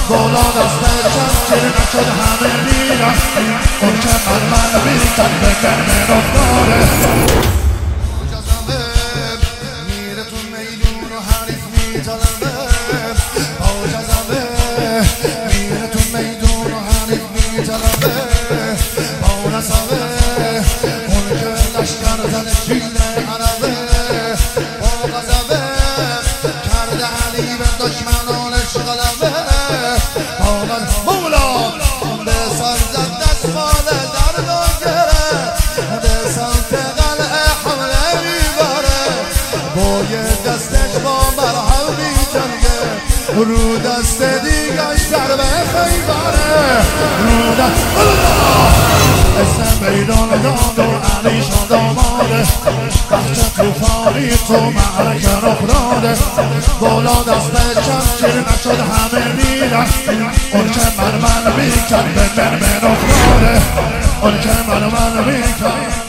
بالا دست جمشیر نشد همه میرن اون که من میکن به من افتاره جزمه میره تو میدون و حریف میطلبه با جزمه میره تو میدون و حریف میطلبه با نصبه اون که لشکر زده شیل عربه با غزبه کرده علی به دشمنانش غلبه با مولا به سر زد دستمال دردان گره به سمت قلعه حمله میباره با یه دستش با مرهم میجنگه رو دست دیگش سر به خیبره رو دست اسم میدان داد و علی شد آماده بخت توفانی تو معرکه افتاده بالا دست جمشیر نشد همه میرن اون که من میکن به من افتاده اون که من میکن